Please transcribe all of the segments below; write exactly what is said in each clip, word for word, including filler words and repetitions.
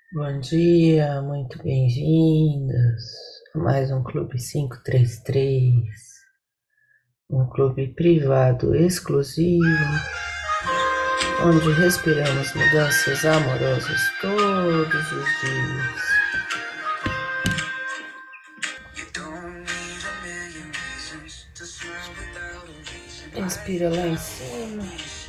Bom dia, muito bem-vindos a mais um Clube quinhentos e trinta e três, um clube privado exclusivo, onde respiramos mudanças amorosas todos os dias. Inspira lá em cima.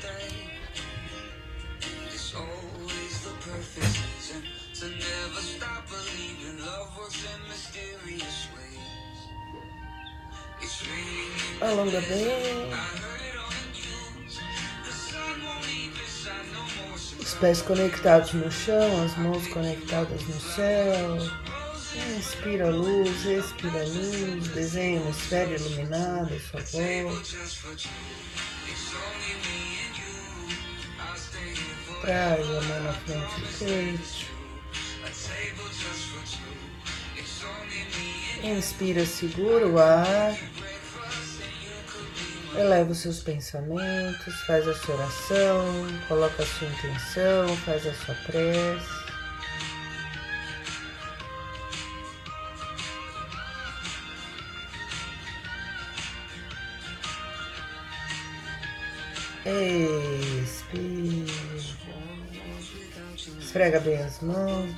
Alonga bem. Os pés conectados no chão, as mãos conectadas no céu. Inspira luz, expira luz, desenha uma esfera iluminada à sua volta. Traz a mão na frente do peito. Inspira, segura o ar. Eleva os seus pensamentos, faz a sua oração, coloca a sua intenção, faz a sua prece. Expira. Esfrega bem as mãos.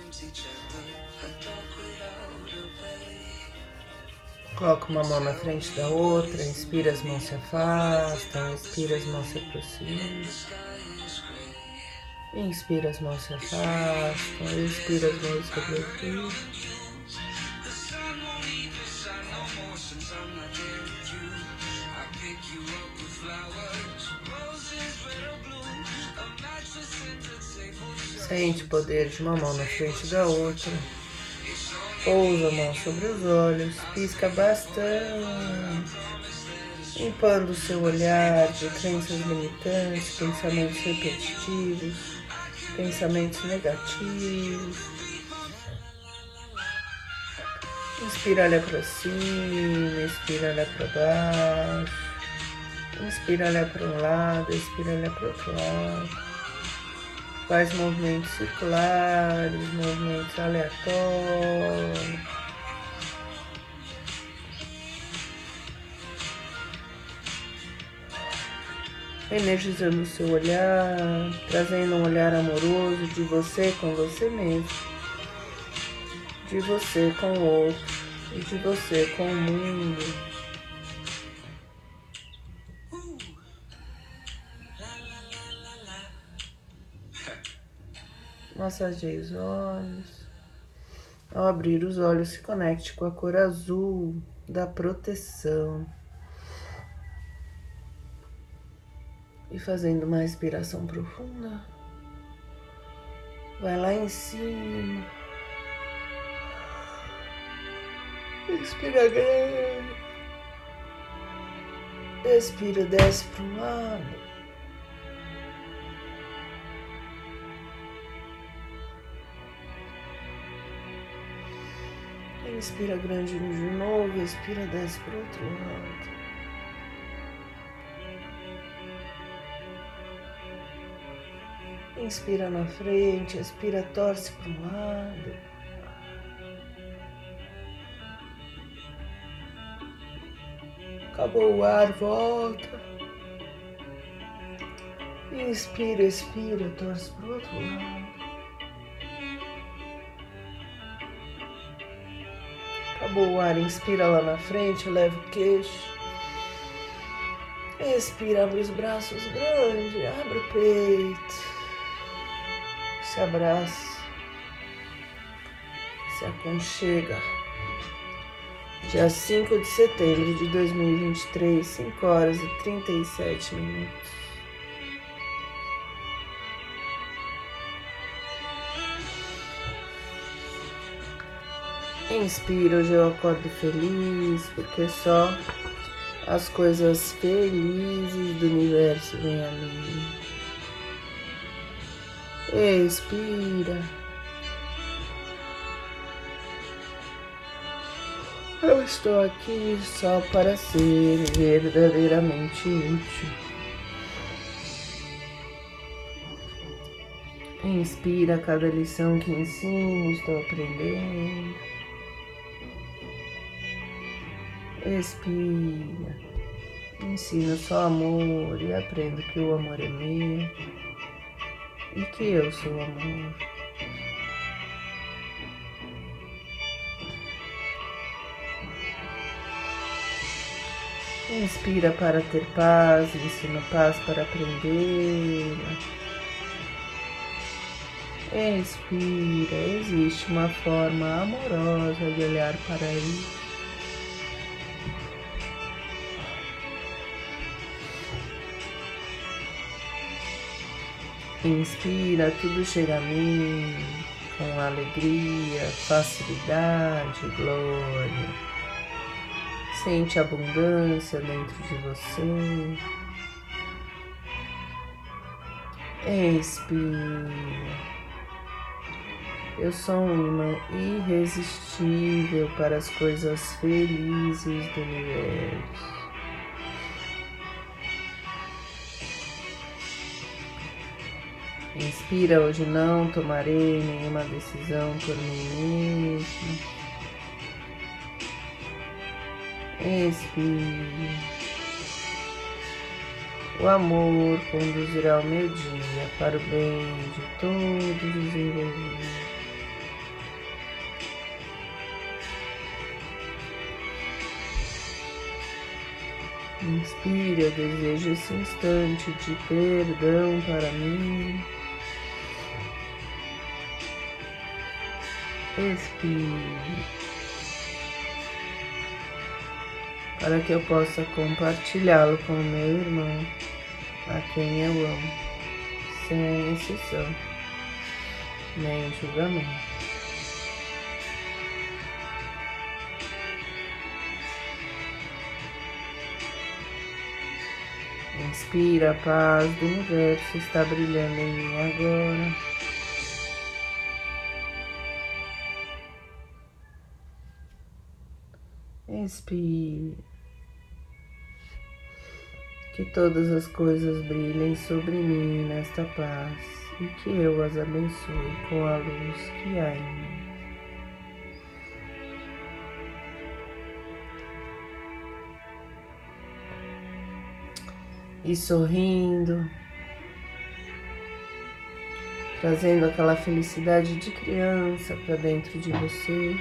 Coloca uma mão na frente da outra, inspira, as mãos se afastam, expira, as mãos se aproximam. Inspira, as mãos se afastam, expira, as mãos se aproximam. Sente o poder de uma mão na frente da outra. Pousa a mão sobre os olhos, pisca bastante, limpando o seu olhar de crenças limitantes, pensamentos repetitivos, pensamentos negativos. Inspira, olha para cima, expira, olha para baixo. Inspira, olha para um lado, expira, olha para o outro lado. Faz movimentos circulares, movimentos aleatórios. Energizando o seu olhar, trazendo um olhar amoroso de você com você mesmo, de você com o outro e de você com o mundo. Massageie os olhos. Ao abrir os olhos, se conecte com a cor azul da proteção. E fazendo uma respiração profunda, vai lá em cima. Inspira grande. Expira, desce para um lado. Inspira grande de novo, expira, desce para o outro lado. Inspira na frente, expira, torce para um lado. Acabou o ar, volta. Inspira, expira, torce para o outro lado. Acabou o ar, inspira lá na frente, leva o queixo. Expira, abre os braços grandes, abre o peito. Se abraça. Se aconchega. Dia cinco de setembro de dois mil e vinte e três, cinco horas e trinta e sete minutos. Inspira, hoje eu acordo feliz, porque só as coisas felizes do universo vêm a mim. Expira. Eu estou aqui só para ser verdadeiramente útil. Inspira cada lição que ensino, estou aprendendo. Expira. Ensino só amor e aprendo que o amor é meu e que eu sou amor. Inspira para ter paz, ensino paz para aprender. Expira, existe uma forma amorosa de olhar para isso. Inspira, tudo chega a mim com alegria, facilidade, glória. Sente abundância dentro de você. Expira. Eu sou um imã irresistível para as coisas felizes do universo. Inspira, hoje não tomarei nenhuma decisão por mim mesmo. Expira. O amor conduzirá o meu dia para o bem de todos os envolvidos. Inspira, eu desejo esse instante de perdão para mim. Expire, para que eu possa compartilhá-lo com o meu irmão, a quem eu amo, sem exceção, nem julgamento. Inspira, a paz do universo está brilhando em mim agora. Expire. Que todas as coisas brilhem sobre mim nesta paz e que eu as abençoe com a luz que há em mim. E sorrindo, trazendo aquela felicidade de criança para dentro de você.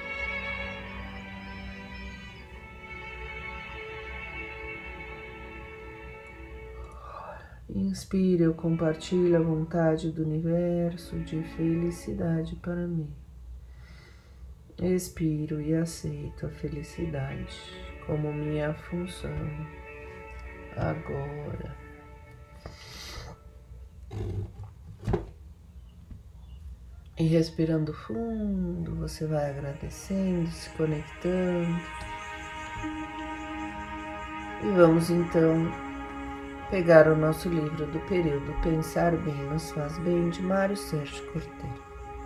Inspira, eu compartilho a vontade do universo de felicidade para mim. Expiro e aceito a felicidade como minha função agora. E respirando fundo, você vai agradecendo, se conectando. E vamos então pegar o nosso livro do período Pensar Bem Nos Faz Bem, de Mário Sérgio Cortella.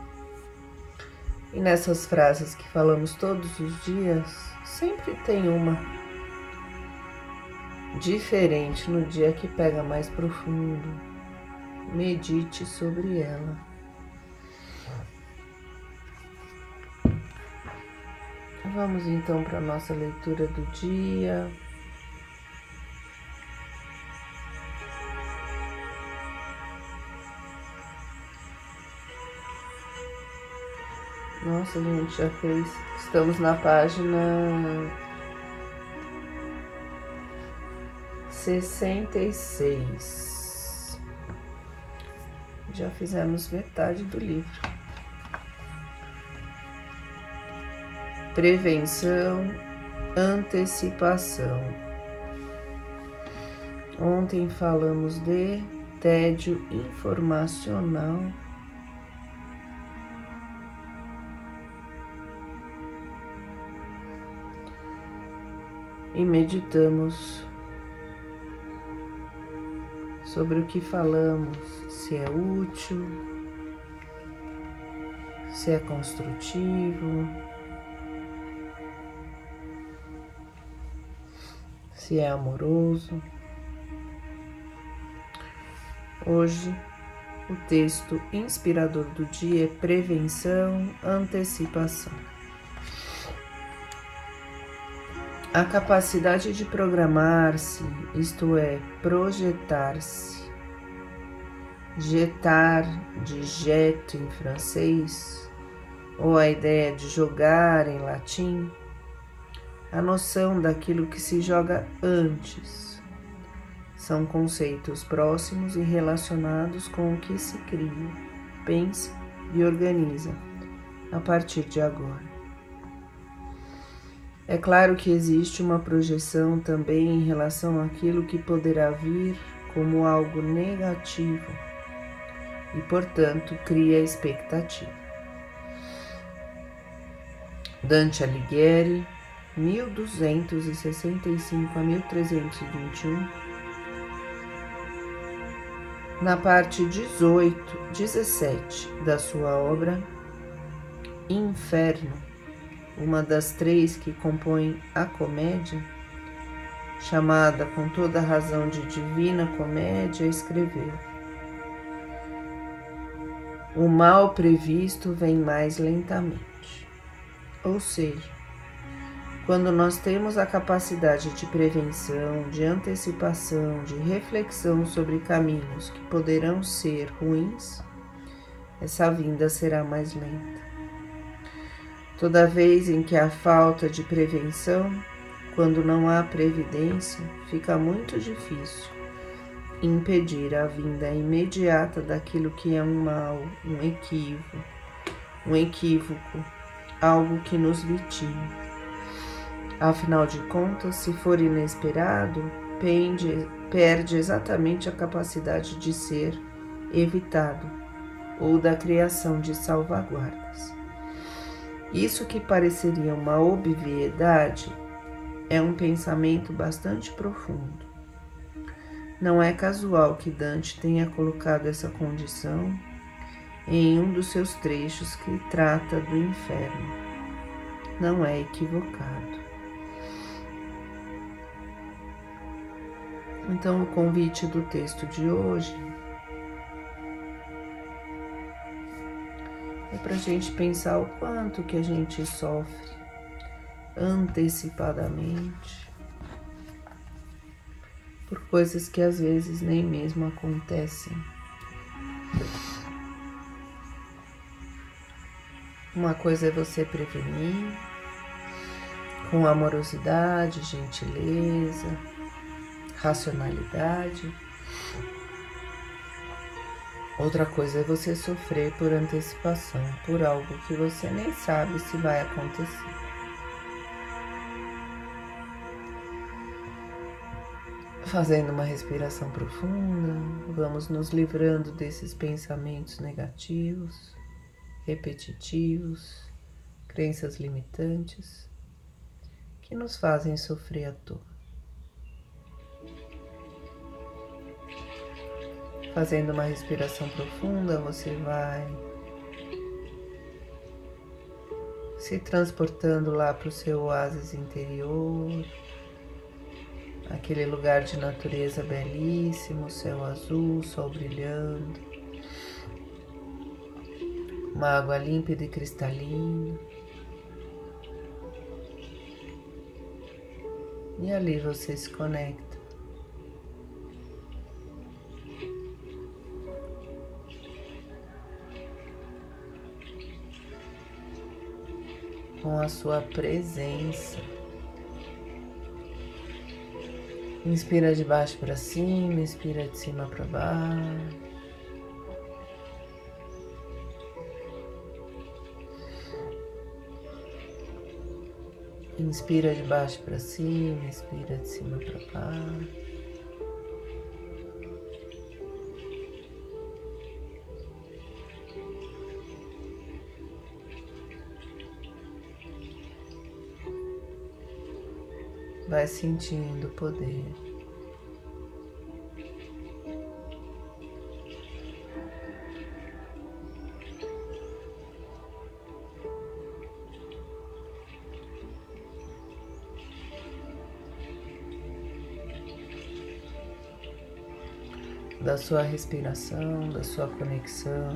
E nessas frases que falamos todos os dias, sempre tem uma diferente no dia que pega mais profundo. Medite sobre ela. Vamos então para a nossa leitura do dia. Nossa, a gente já fez. Estamos na página sessenta e seis. Já fizemos metade do livro. Prevenção, antecipação. Ontem falamos de tédio informacional. E meditamos sobre o que falamos, se é útil, se é construtivo, se é amoroso. Hoje O texto inspirador do dia é prevenção, antecipação. A capacidade de programar-se, isto é, projetar-se, jetar, de jet em francês, ou a ideia de jogar em latim, a noção daquilo que se joga antes. São conceitos próximos e relacionados com o que se cria, pensa e organiza a partir de agora. É claro que existe uma projeção também em relação àquilo que poderá vir como algo negativo e, portanto, cria expectativa. Dante Alighieri, mil duzentos e sessenta e cinco a mil trezentos e vinte e um, na parte dezoito, dezessete da sua obra Inferno, uma das três que compõem a comédia, chamada com toda razão de Divina Comédia, escreveu: o mal previsto vem mais lentamente. Ou seja, quando nós temos a capacidade de prevenção, de antecipação, de reflexão sobre caminhos que poderão ser ruins, essa vinda será mais lenta. Toda vez em que há falta de prevenção, quando não há previdência, fica muito difícil impedir a vinda imediata daquilo que é um mal, um equívoco, um equívoco, algo que nos vitima. Afinal de contas, se for inesperado, pende, perde exatamente a capacidade de ser evitado ou da criação de salvaguardas. Isso que pareceria uma obviedade é um pensamento bastante profundo. Não é casual que Dante tenha colocado essa condição em um dos seus trechos que trata do inferno. Não é equivocado. Então, o convite do texto de hoje é para a gente pensar o quanto que a gente sofre antecipadamente por coisas que às vezes nem mesmo acontecem. Uma coisa é você prevenir com amorosidade, gentileza, racionalidade. Outra coisa é você sofrer por antecipação, por algo que você nem sabe se vai acontecer. Fazendo uma respiração profunda, vamos nos livrando desses pensamentos negativos, repetitivos, crenças limitantes, que nos fazem sofrer à toa. Fazendo uma respiração profunda, você vai se transportando lá para o seu oásis interior, aquele lugar de natureza belíssimo, céu azul, sol brilhando, uma água límpida e cristalina. E ali você se conecta com a sua presença. Inspira de baixo para cima, expira de cima para baixo. Inspira de baixo para cima, expira de cima para baixo. Vai sentindo o poder. da sua respiração, da sua conexão,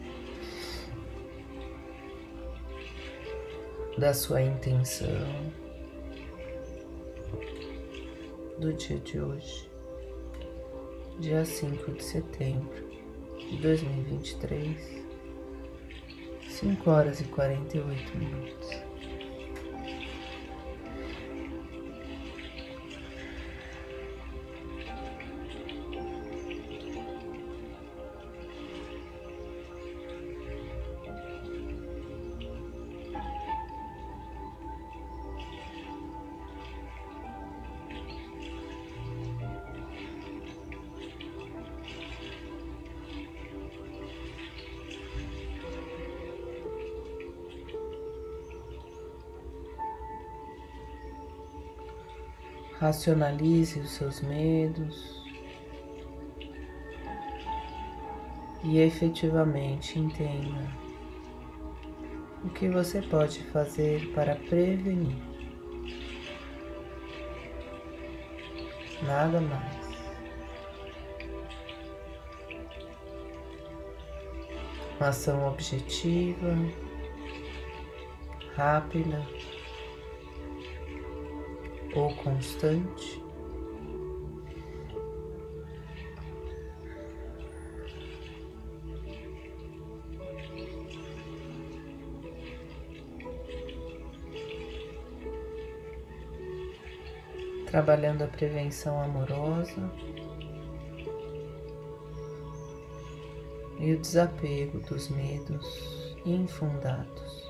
da sua intenção do dia de hoje, dia cinco de setembro de dois mil e vinte e três, cinco horas e quarenta e oito minutos. Racionalize os seus medos e efetivamente entenda o que você pode fazer para prevenir. Nada mais. Uma ação objetiva, rápida ou constante, trabalhando a prevenção amorosa e o desapego dos medos infundados.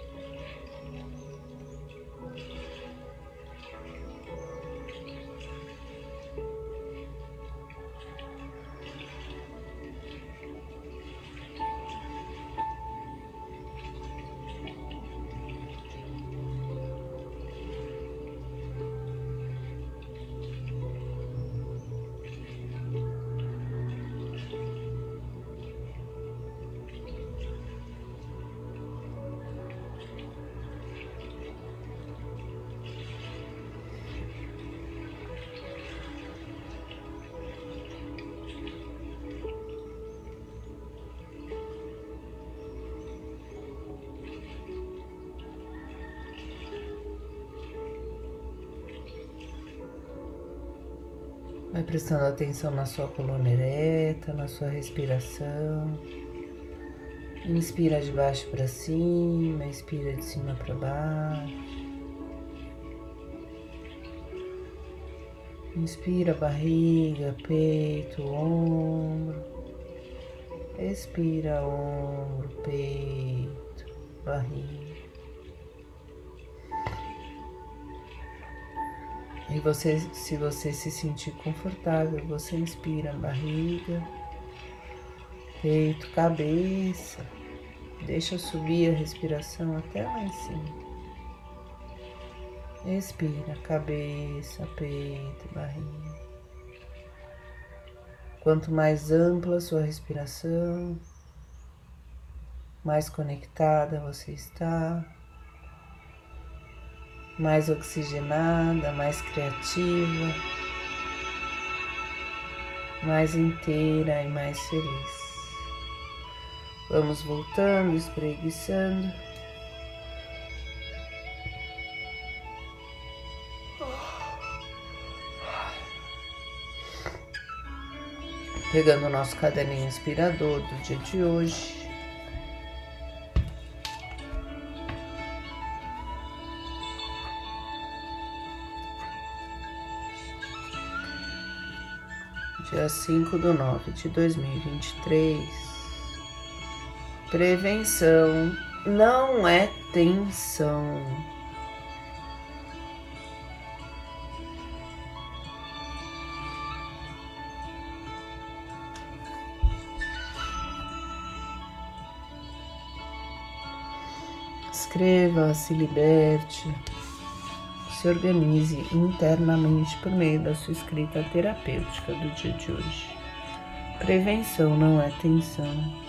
Vai prestando atenção na sua coluna ereta, na sua respiração. Inspira de baixo para cima, expira de cima para baixo. Inspira barriga, peito, ombro. Expira ombro, peito, barriga. E você, se você se sentir confortável, você inspira barriga, peito, cabeça. Deixa subir a respiração até lá em cima. Expira cabeça, peito, barriga. Quanto mais ampla a sua respiração, mais conectada você está. Mais oxigenada, mais criativa, mais inteira e mais feliz. Vamos voltando, espreguiçando. Pegando o nosso caderninho inspirador do dia de hoje. Dia cinco de nove de dois mil e vinte e três. Prevenção não é tensão. Escreva, se liberte. Se organize internamente por meio da sua escrita terapêutica do dia de hoje. Prevenção não é tensão.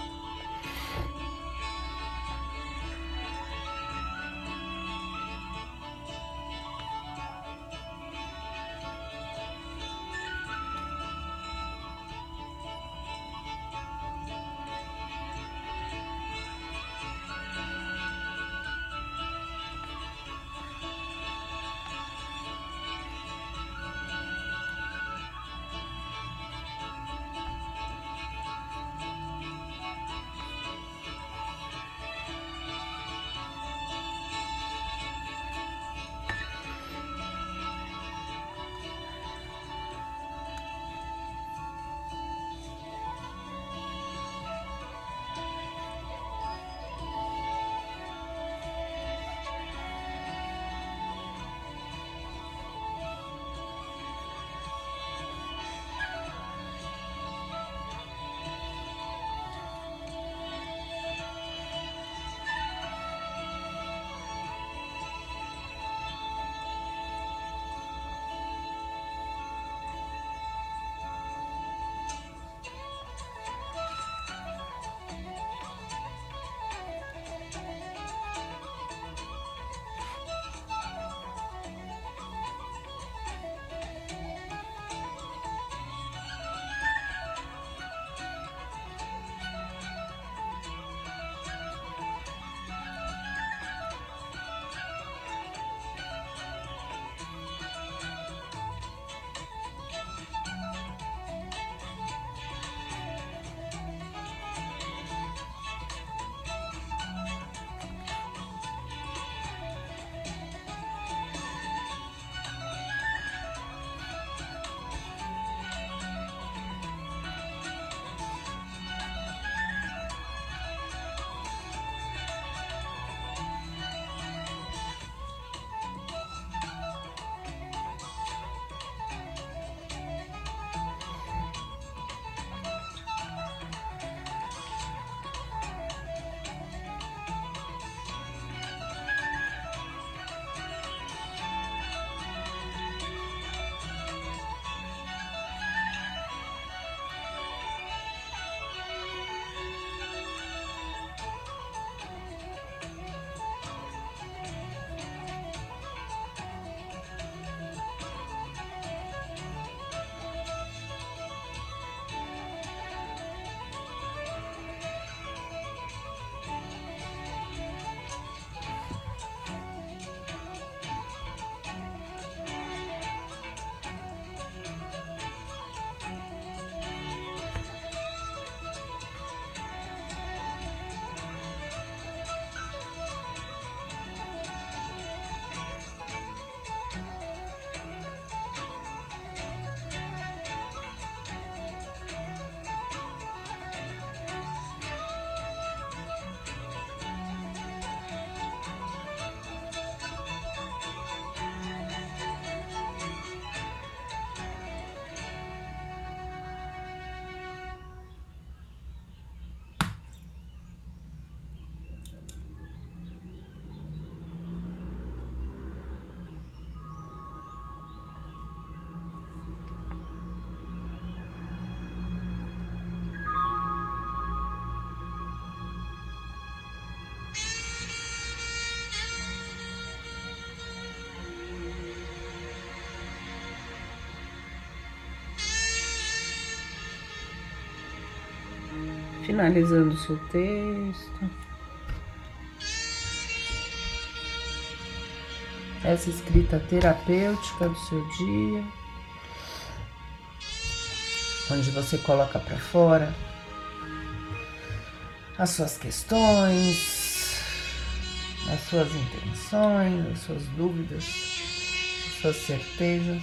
Finalizando o seu texto. Essa escrita terapêutica do seu dia, onde você coloca para fora as suas questões, as suas intenções, as suas dúvidas, as suas certezas.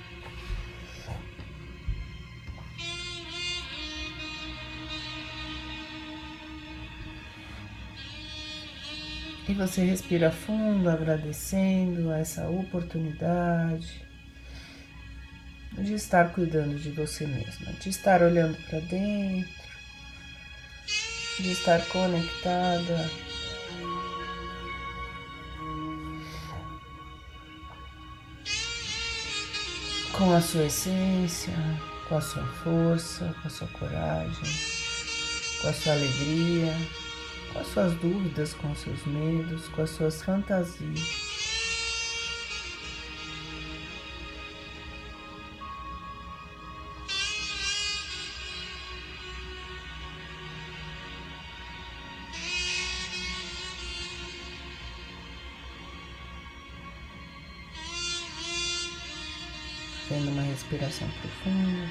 E você respira fundo, agradecendo a essa oportunidade de estar cuidando de você mesma, de estar olhando para dentro, de estar conectada com a sua essência, com a sua força, com a sua coragem, com a sua alegria, com as suas dúvidas, com os seus medos, com as suas fantasias. Fazendo uma respiração profunda.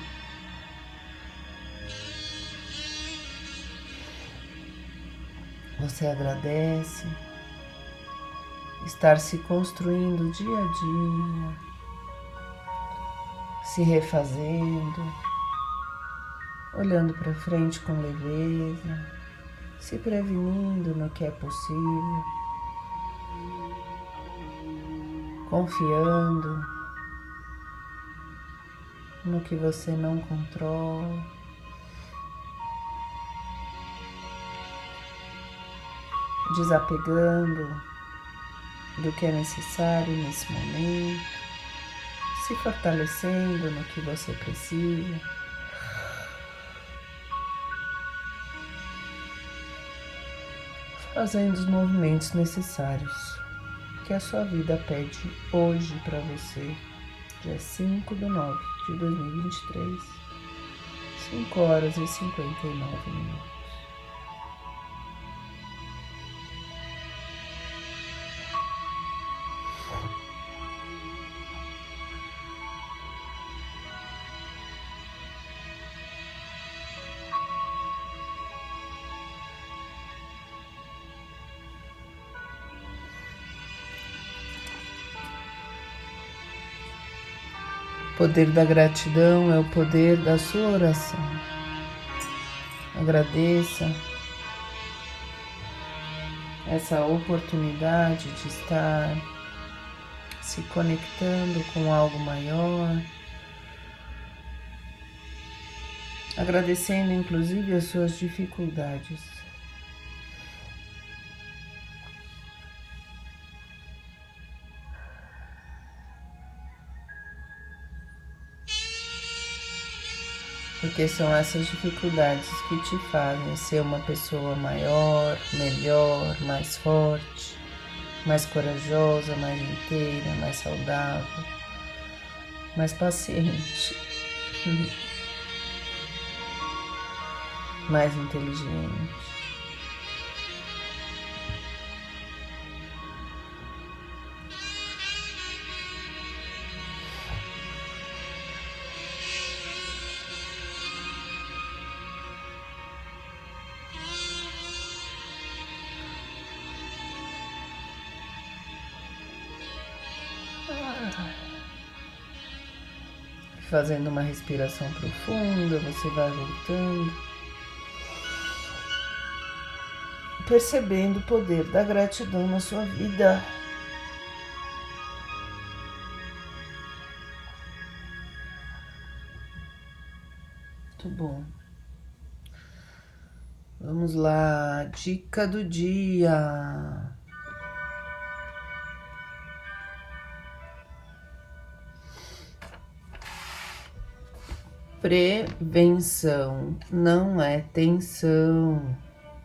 Você agradece estar se construindo dia a dia, se refazendo, olhando para frente com leveza, se prevenindo no que é possível, confiando no que você não controla. Desapegando do que é necessário nesse momento, se fortalecendo no que você precisa, fazendo os movimentos necessários que a sua vida pede hoje para você, dia cinco de nove de dois mil e vinte e três, cinco horas e cinquenta e nove minutos. O poder da gratidão é o poder da sua oração. Agradeça essa oportunidade de estar se conectando com algo maior, agradecendo inclusive as suas dificuldades. Porque são essas dificuldades que te fazem ser uma pessoa maior, melhor, mais forte, mais corajosa, mais inteira, mais saudável, mais paciente, mais inteligente. Fazendo uma respiração profunda, você vai voltando, percebendo o poder da gratidão na sua vida. Muito bom. Vamos lá, dica do dia. Prevenção não é tensão.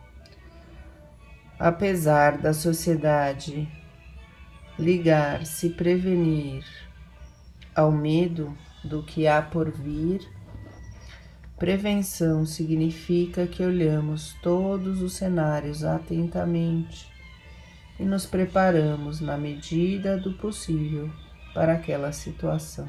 Apesar da sociedade ligar se prevenir ao medo do que há por vir, Prevenção significa que olhamos todos os cenários atentamente e nos preparamos na medida do possível para aquela situação.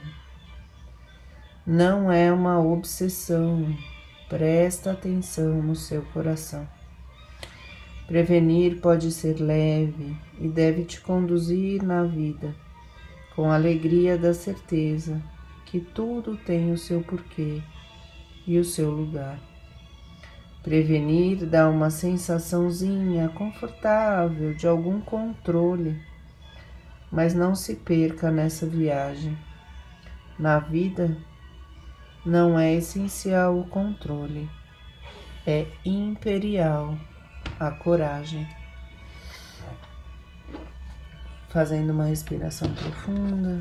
Não é uma obsessão, presta atenção no seu coração. Prevenir pode ser leve e deve te conduzir na vida com a alegria da certeza que tudo tem o seu porquê e o seu lugar. Prevenir dá uma sensaçãozinha confortável de algum controle, mas não se perca nessa viagem. Na vida, não é essencial o controle, é imperial a coragem. Fazendo uma respiração profunda.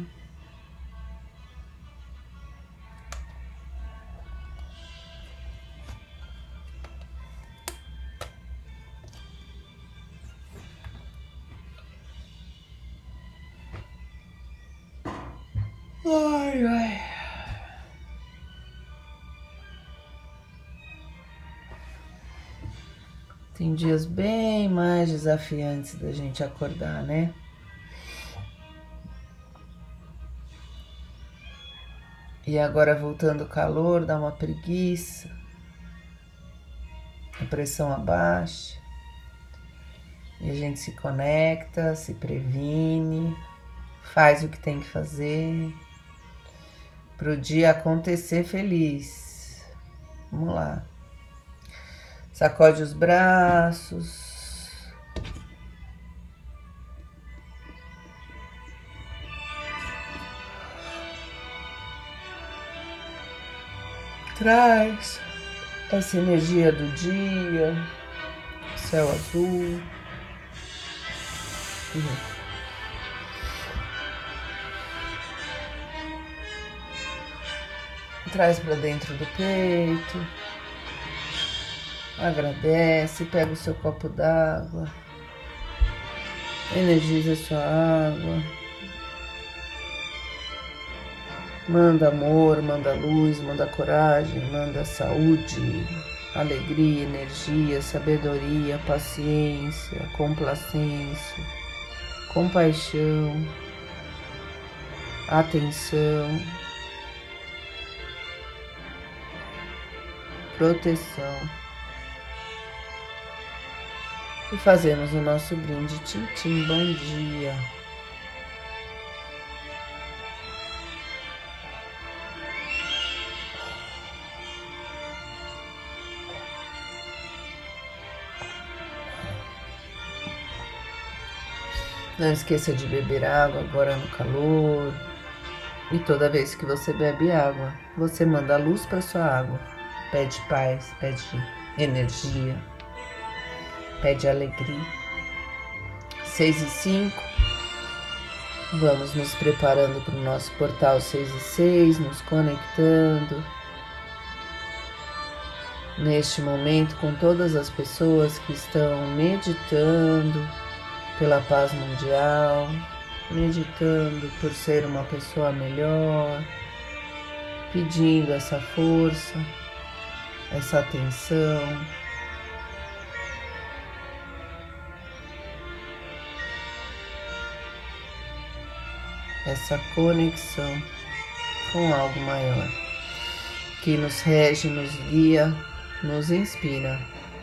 Ai, ai. Tem dias bem mais desafiantes da gente acordar, né? E agora voltando o calor, dá uma preguiça, a pressão abaixa, e a gente se conecta, se previne, faz o que tem que fazer para o dia acontecer feliz. Vamos lá. Sacode os braços. Traz essa energia do dia, céu azul. Uhum. Traz para dentro do peito. Agradece, pega o seu copo d'água. Energiza a sua água. Manda amor, manda luz, manda coragem, manda saúde, alegria, energia, sabedoria, paciência, complacência, compaixão, atenção, proteção. E fazemos o nosso brinde. Tchim-tchim, bom dia. Não esqueça de beber água agora no calor. E toda vez que você bebe água, você manda luz para sua água. Pede paz, pede energia, pede alegria. Seis e cinco. Vamos nos preparando para o nosso portal seis e seis, nos conectando. Neste momento com todas as pessoas que estão meditando pela paz mundial, meditando por ser uma pessoa melhor, pedindo essa força, essa atenção. Essa conexão com algo maior, que nos rege, nos guia, nos inspira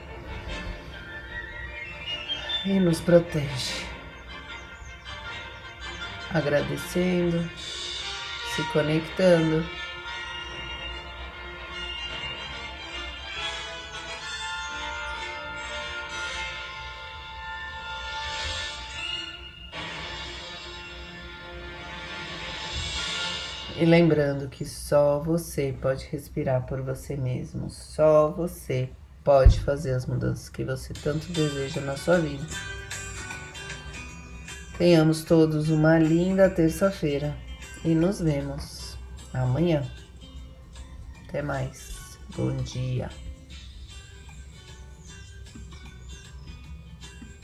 e nos protege. Agradecendo, se conectando. E lembrando que só você pode respirar por você mesmo, só você pode fazer as mudanças que você tanto deseja na sua vida. Tenhamos todos uma linda terça-feira e nos vemos amanhã. Até mais. Bom dia.